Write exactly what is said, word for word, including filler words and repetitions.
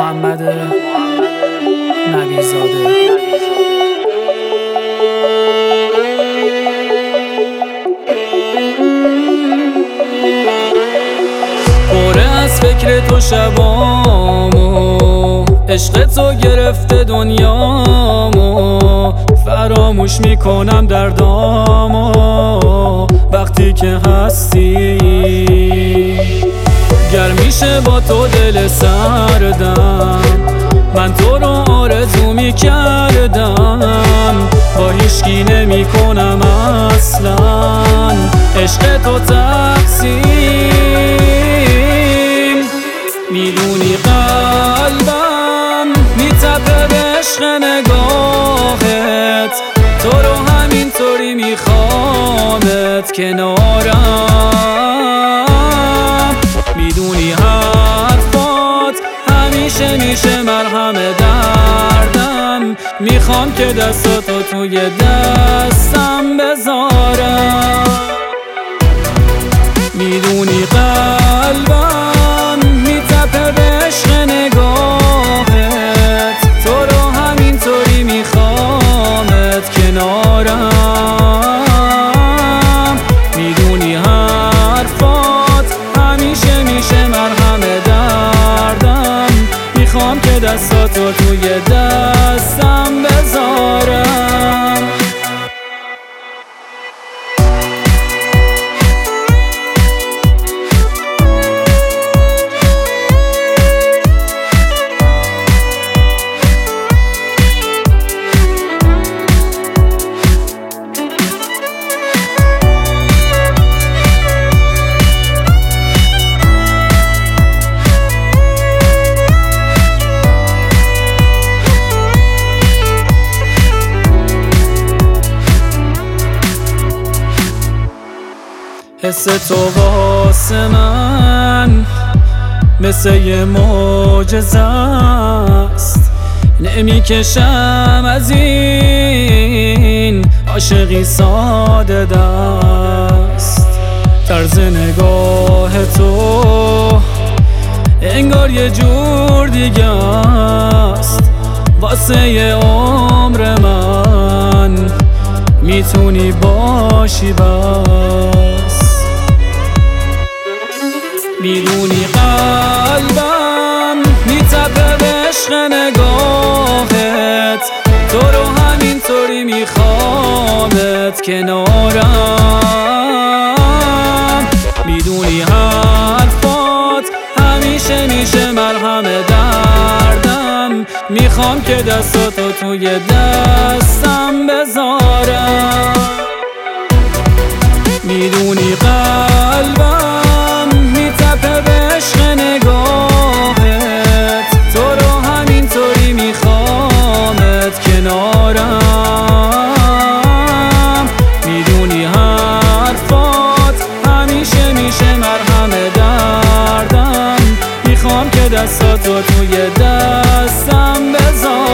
محمد نبی‌زاده. پره از فکر تو شبامو، عشق تو گرفته دنیامو، فراموش میکنم دردامو وقتی که هستی. گر میشه با تو دل سردم، من تو رو آرزو میکردم، با هیچکی نمی کنم اصلا عشق تو تقسیم. میدونی قلبم میتپه به عشق نگاهت، تو رو همینطوری میخوامت کنارم. میدونی حرفات همیشه میشه مرهم دردم، میخوام که دستاتو توی دستم بذارم. میدونی قلبم میتپه به عشق نگاهت، تو رو همینطوری میخوامت کنارم. میدونی حرفات همیشه میشه مرهم دردم، میخوام که دستاتو توی دستم بذارم. حس تو واسه من مثل یه معجزه است، نمی کشم از این عاشقی ساده دست. طرز نگاه تو انگار یه جور دیگه است، واسه یه عمر من میتونی باشی بس. میدونی قلبم میتپه به عشق نگاهت، تو رو همینطوری میخوامت کنارم. میدونی حرفات همیشه میشه مرهم دردم، میخوام که دستاتو توی دستم بذارم. میدونی قلبم میتپه به عشق نگاهت، تو رو همینطوری میخوامت کنارم. میدونی حرفات همیشه میشه مرهم دردم، میخوام که دستاتو توی دستم بذارم.